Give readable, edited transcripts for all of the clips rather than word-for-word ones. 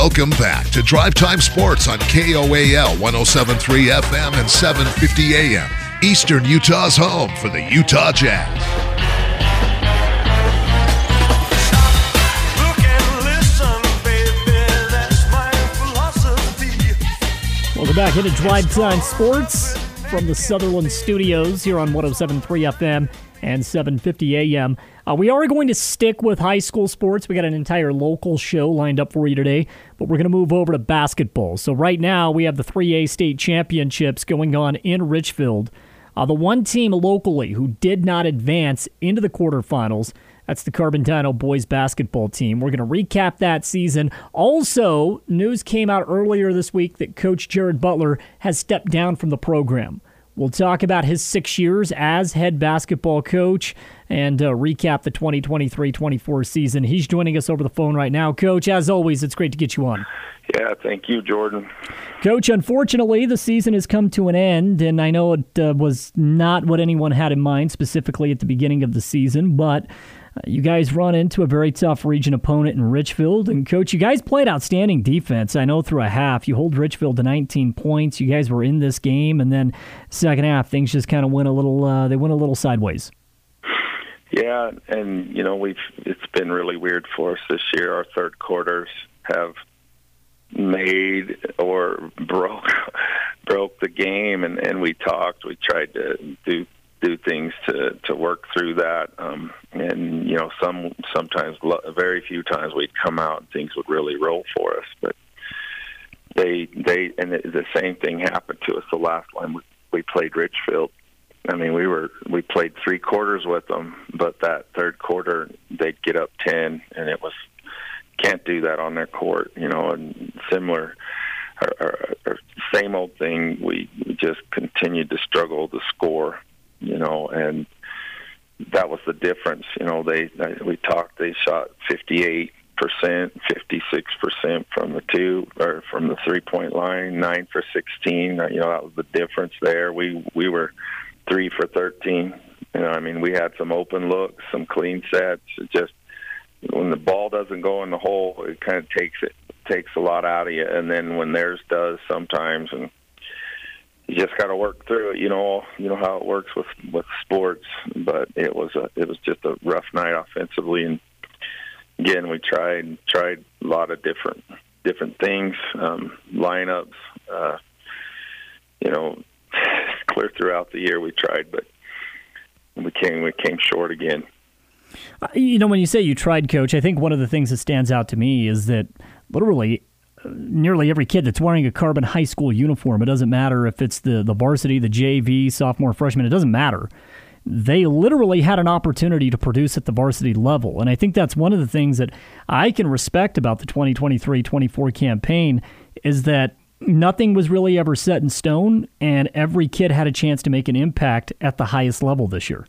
Welcome back to Drive Time Sports on KOAL 107.3 FM and 750 AM. Eastern Utah's home for the Utah Jazz. Welcome back into Drive Time Sports from the Sutherland Studios here on 107.3 FM and 750 AM. We are going to stick with high school sports. We got an entire local show lined up for you today, but we're going to move over to basketball. So right now we have the 3A state championships going on in Richfield. The one team locally who did not advance into the quarterfinals, that's the Carbondino boys basketball team. We're going to recap that season. Also, news came out earlier this week that Coach Jared Butler has stepped down from the program. We'll talk about his 6 years as head basketball coach and recap the 2023-24 season. He's joining us over the phone right now. Coach, as always, it's great to get you on. Yeah, thank you, Jordan. Coach, unfortunately, the season has come to an end, and I know it was not what anyone had in mind specifically at the beginning of the season, but you guys run into a very tough region opponent in Richfield. And, Coach, you guys played outstanding defense. I know through a half. You hold Richfield to 19 points. You guys were in this game. And then second half, things just kind of went a little sideways. Yeah, and, you know, it's been really weird for us this year. Our third quarters have made or broke the game. And we talked. We tried to do things to work through that, and you know, sometimes very few times we'd come out and things would really roll for us. But the same thing happened to us the last time we played Richfield. I mean, we played 3 quarters with them, but that third quarter they'd get up 10, and it was can't do that on their court, you know. And similar. Our same old thing. We just continued to struggle to score. You know, and that was the difference. You know, we talked. They shot 58%, 56% from the 3-point line, 9 for 16. You know, that was the difference there. We were 3 for 13. You know, I mean, we had some open looks, some clean sets. It just when the ball doesn't go in the hole, it kind of takes a lot out of you. And then when theirs does, sometimes and you just got to work through it. You know how it works with sports. But it was just a rough night offensively. And again, we tried a lot of different things, lineups. You know, clear throughout the year we tried, but we came short again. You know, when you say you tried, Coach, I think one of the things that stands out to me is that literally nearly every kid that's wearing a Carbon High School uniform, it doesn't matter if it's the varsity, the JV, sophomore, freshman, it doesn't matter. They literally had an opportunity to produce at the varsity level. And I think that's one of the things that I can respect about the 2023-24 campaign is that nothing was really ever set in stone, and every kid had a chance to make an impact at the highest level this year.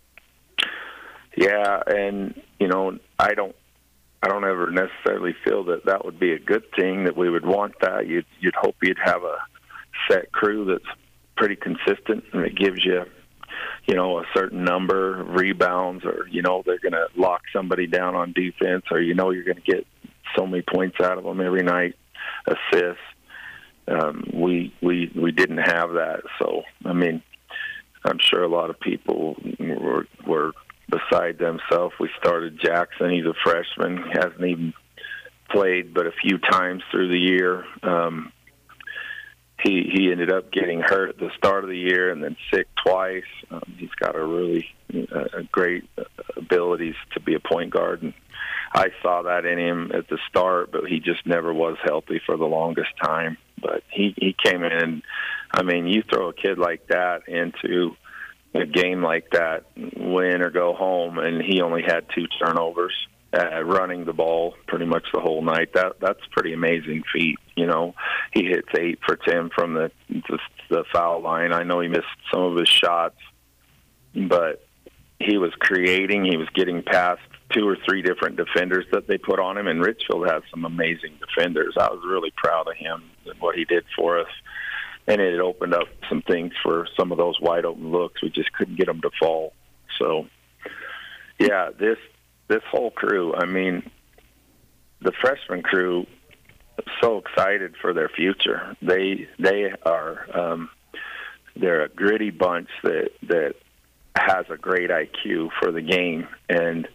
Yeah, and, you know, I don't ever necessarily feel that would be a good thing, that we would want that. You'd hope you'd have a set crew that's pretty consistent and it gives you, you know, a certain number of rebounds, or, you know, they're going to lock somebody down on defense, or, you know, you're going to get so many points out of them every night, assists. We didn't have that. So, I mean, I'm sure a lot of people were beside themselves. We started Jackson. He's a freshman. He hasn't even played but a few times through the year. He ended up getting hurt at the start of the year and then sick twice. He's got a great abilities to be a point guard, and I saw that in him at the start, but he just never was healthy for the longest time. But he came in. I mean, you throw a kid like that into a game like that, win or go home, and he only had 2 turnovers, running the ball pretty much the whole night. That's a pretty amazing feat. You know, he hits 8 for 10 from the foul line. I know he missed some of his shots, but he was creating. He was getting past 2 or 3 different defenders that they put on him, and Richfield has some amazing defenders. I was really proud of him and what he did for us. And it opened up some things for some of those wide open looks. We just couldn't get them to fall. So, yeah, this whole crew, I mean, the freshman crew, so excited for their future. They are they're a gritty bunch that has a great IQ for the game, and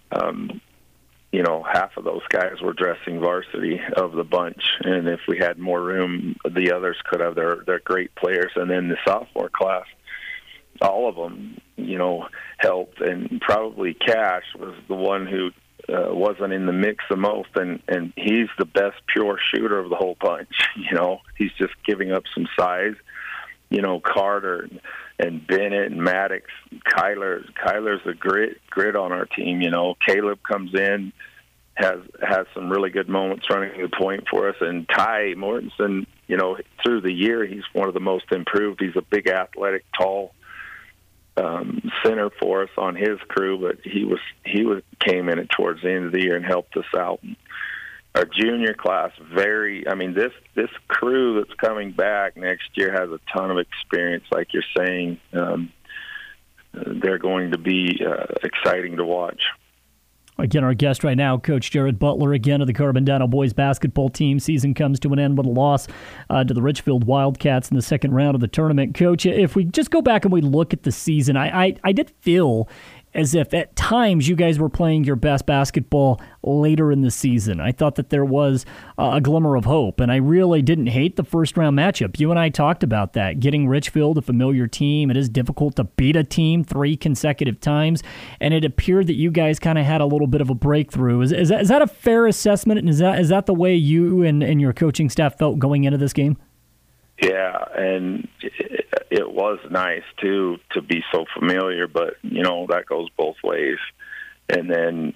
half of those guys were dressing varsity of the bunch, and if we had more room, the others could have their great players. And then the sophomore class, all of them, helped, and probably Cash was the one who wasn't in the mix the most, and he's the best pure shooter of the whole bunch. He's just giving up some size. Carter and Bennett and Maddox, Kyler's a grit on our team. Caleb comes in, has some really good moments running the point for us, and Ty Mortensen, through the year he's one of the most improved. He's a big, athletic, tall center for us on his crew, but he came in towards the end of the year and helped us out. Our junior class, this crew that's coming back next year has a ton of experience, like you're saying. They're going to be exciting to watch. Again, our guest right now, Coach Jared Butler, again of the Carbondale boys basketball team. Season comes to an end with a loss to the Richfield Wildcats in the second round of the tournament. Coach, if we just go back and we look at the season, I did feel as if at times you guys were playing your best basketball later in the season. I thought that there was a glimmer of hope, and I really didn't hate the first-round matchup. You and I talked about that. Getting Richfield, a familiar team, it is difficult to beat a team 3 consecutive times, and it appeared that you guys kind of had a little bit of a breakthrough. Is that a fair assessment, and is that the way you and your coaching staff felt going into this game? Yeah, and it was nice, too, to be so familiar, but, that goes both ways. And then,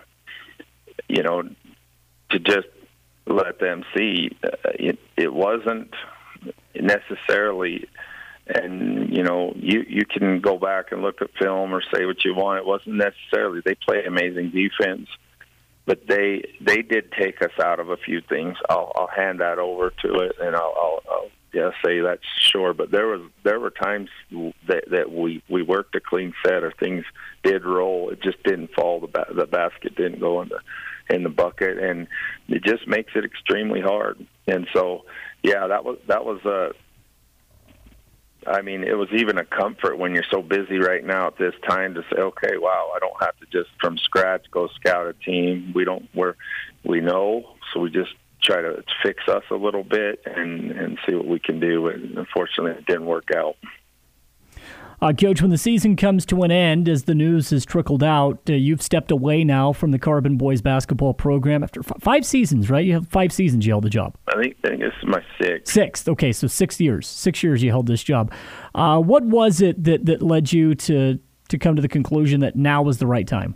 to just let them see it wasn't necessarily, and, you can go back and look at film or say what you want. It wasn't necessarily they play amazing defense, but they did take us out of a few things. I'll hand that over to it, and I'll say that's sure. But there were times that we worked a clean set, or things did roll. It just didn't fall. The basket didn't go in the bucket, and it just makes it extremely hard. And so, yeah, that was it was even a comfort when you're so busy right now at this time to say, okay, wow, I don't have to just from scratch go scout a team. We know, so we just try to fix us a little bit and see what we can do. And unfortunately, it didn't work out. Coach, when the season comes to an end, as the news has trickled out, you've stepped away now from the Carbon boys basketball program after 5 seasons, right? You have 5 seasons you held the job. I think this is my 6th. 6th. Okay, so 6 years. 6 years you held this job. What was it that led you to come to the conclusion that now was the right time?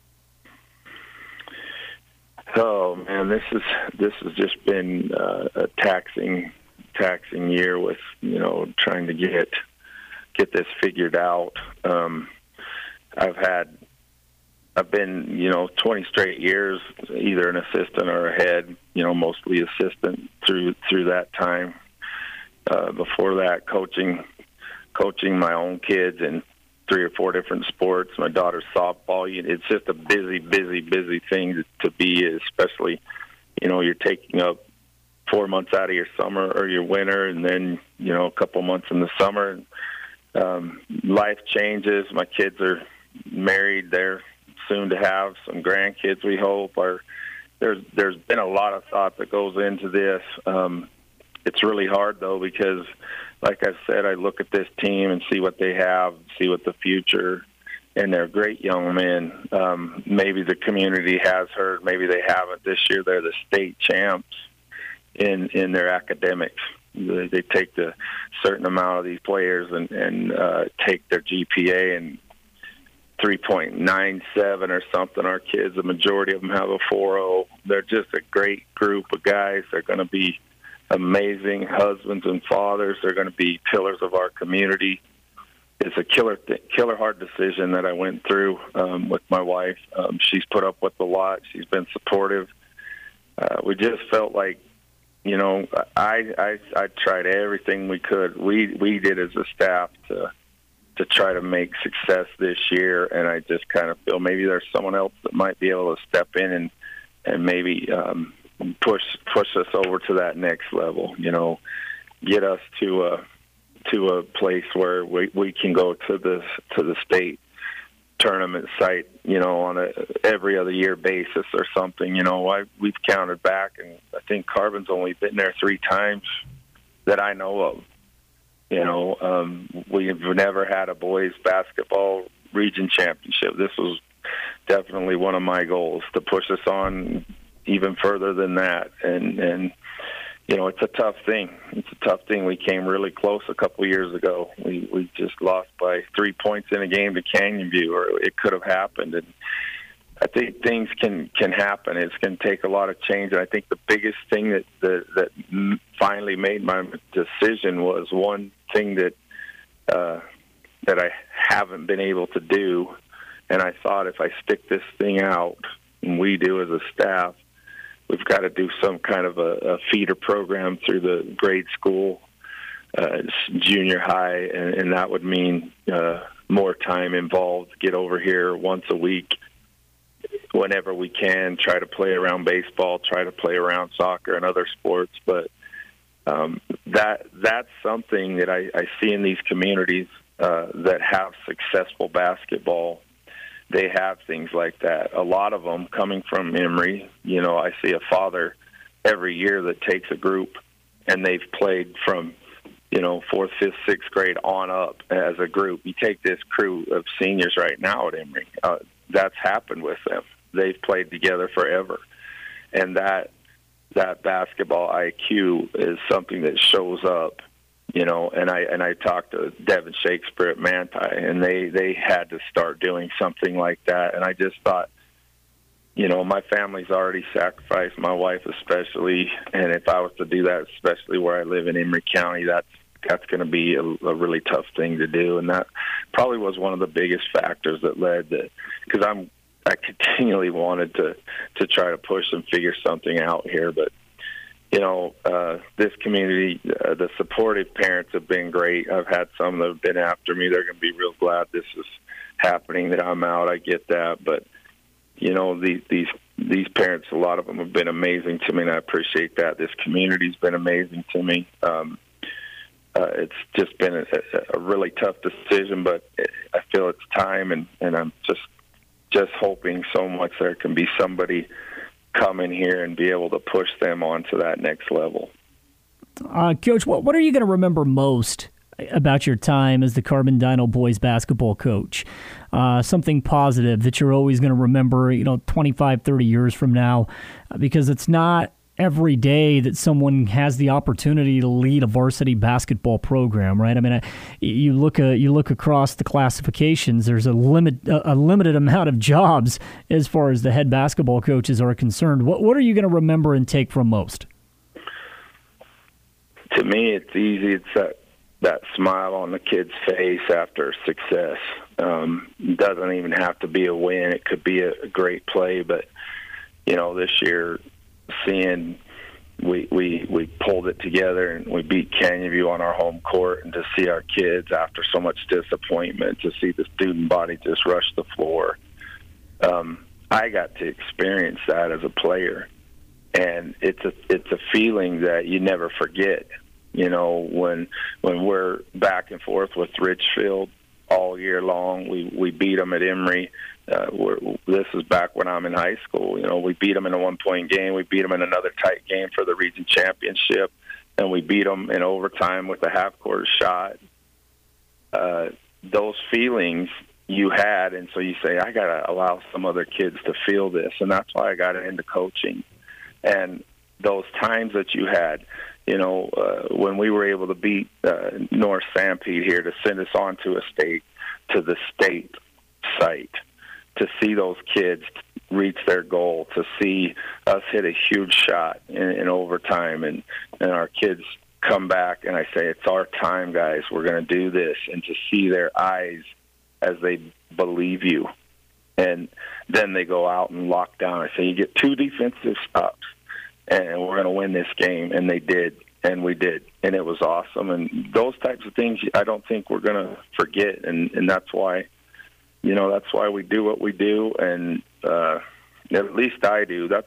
Oh man, this has just been a taxing year with trying to get this figured out. I've been 20 straight years either an assistant or a head, mostly assistant through that time. Before that, coaching my own kids in 3 or 4 different sports. My daughter's softball. It's just a busy thing to be, especially, you're taking up 4 months out of your summer or your winter, and then, a couple months in the summer. Life changes. My kids are married. They're soon to have some grandkids, we hope. There's been a lot of thought that goes into this. It's really hard, though, because, like I said, I look at this team and see what they have, see what the future, and they're great young men. Maybe the community has heard, maybe they haven't. This year they're the state champs in their academics. They take the certain amount of these players and take their GPA and 3.97 or something. Our kids, the majority of them have a 4.0. They're just a great group of guys. They're going to be amazing husbands and fathers. They're going to be pillars of our community. It's a killer hard decision that I went through with my wife. She's put up with a lot. She's been supportive. We just felt like, I tried everything we could. We did as a staff to try to make success this year, and I just kind of feel maybe there's someone else that might be able to step in and maybe push us over to that next level. Get us to a place where we can go to the state tournament site, on a every other year basis or something. We've counted back, and I think Carbon's only been there 3 times that I know of. We've never had a boys basketball region championship. This was definitely one of my goals, to push us on even further than that. And it's a tough thing. We came really close a couple of years ago. We just lost by 3 points in a game to Canyon View, or it could have happened. And I think things can happen. It's going to take a lot of change. And I think the biggest thing that finally made my decision was one thing that I haven't been able to do. And I thought, if I stick this thing out, and we do as a staff, we've got to do some kind of a feeder program through the grade school, junior high, and that would mean more time involved. Get over here once a week, whenever we can, try to play around baseball, try to play around soccer and other sports. But that's something that I see in these communities that have successful basketball. They have things like that. A lot of them coming from Emory. I see a father every year that takes a group, and they've played from, 4th, 5th, 6th grade on up as a group. You take this crew of seniors right now at Emory. That's happened with them. They've played together forever. And that basketball IQ is something that shows up. And I talked to Devin Shakespeare at Manti, and they had to start doing something like that. And I just thought, my family's already sacrificed, my wife especially, and if I was to do that, especially where I live in Emory County, that's going to be a really tough thing to do. And that probably was one of the biggest factors that led to, because I continually wanted to try to push and figure something out here, but this community, the supportive parents have been great. I've had some that have been after me. They're going to be real glad this is happening, that I'm out. I get that. But, these parents, a lot of them have been amazing to me, and I appreciate that. This community's been amazing to me. It's just been a really tough decision, but I feel it's time, and I'm just hoping so much there can be somebody come in here and be able to push them on to that next level. Coach, what are you going to remember most about your time as the Carbon Dino boys basketball coach? Something positive that you're always going to remember, 25, 30 years from now, because it's not every day that someone has the opportunity to lead a varsity basketball program, right? I mean, you look across the classifications. There's a limited amount of jobs as far as the head basketball coaches are concerned. What are you going to remember and take from most? To me, it's easy. It's that smile on the kid's face after success. It doesn't even have to be a win. It could be a great play, but this year, seeing we pulled it together and we beat Canyon View on our home court, and to see our kids, after so much disappointment, to see the student body just rush the floor. I got to experience that as a player, and it's a feeling that you never forget. When we're back and forth with Richfield all year long, we beat them at Emory. This is back when I'm in high school. We beat them in a 1-point game. We beat them in another tight game for the region championship, and we beat them in overtime with a half-court shot. Those feelings you had, and so you say, I got to allow some other kids to feel this, and that's why I got into coaching. And those times that you had, when we were able to beat North Sanpete here to send us on to the state site, to see those kids reach their goal, to see us hit a huge shot in overtime, and our kids come back, and I say, it's our time, guys. We're going to do this, and to see their eyes as they believe you. And then they go out and lock down. I say, you get 2 defensive stops, and we're going to win this game. And they did, and we did. And it was awesome. And those types of things I don't think we're going to forget. And that's why, that's why we do what we do. And at least I do.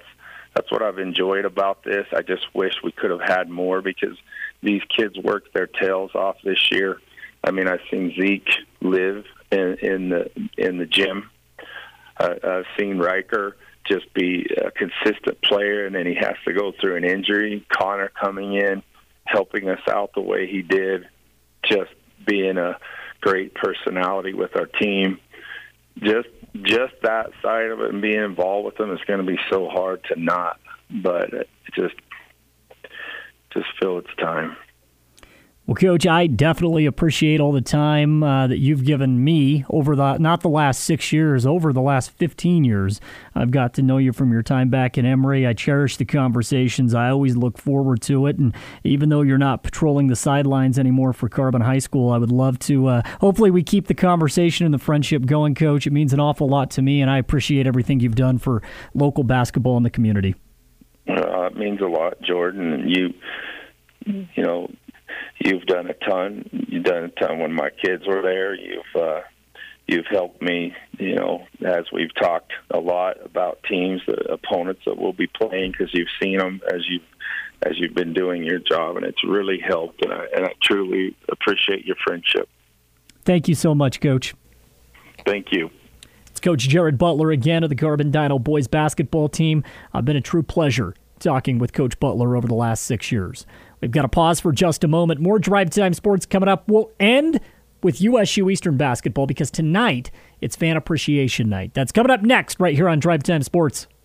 that's what I've enjoyed about this. I just wish we could have had more because these kids worked their tails off this year. I mean, I've seen Zeke live in the gym. I've seen Riker just be a consistent player, and then he has to go through an injury. Connor coming in, helping us out the way he did, just being a great personality with our team. Just that side of it and being involved with them is going to be so hard to not. But it just feel it's time. Well, Coach, I definitely appreciate all the time that you've given me over not the last 6 years, over the last 15 years. I've got to know you from your time back in Emory. I cherish the conversations. I always look forward to it. And even though you're not patrolling the sidelines anymore for Carbon High School, I would love to, hopefully we keep the conversation and the friendship going, Coach. It means an awful lot to me, and I appreciate everything you've done for local basketball in the community. It means a lot, Jordan. And you know, you've done a ton. You've done a ton when my kids were there. You've helped me, you know, as we've talked a lot about teams, the opponents that we'll be playing, because you've seen them as you've been doing your job, and it's really helped. And I truly appreciate your friendship. Thank you so much, Coach. Thank you. It's Coach Jared Butler again of the Carbon Dino boys basketball team. It's been a true pleasure talking with Coach Butler over the last 6 years. We've got to pause for just a moment. More Drive Time Sports coming up. We'll end with USU Eastern basketball because tonight it's Fan Appreciation Night. That's coming up next right here on Drive Time Sports.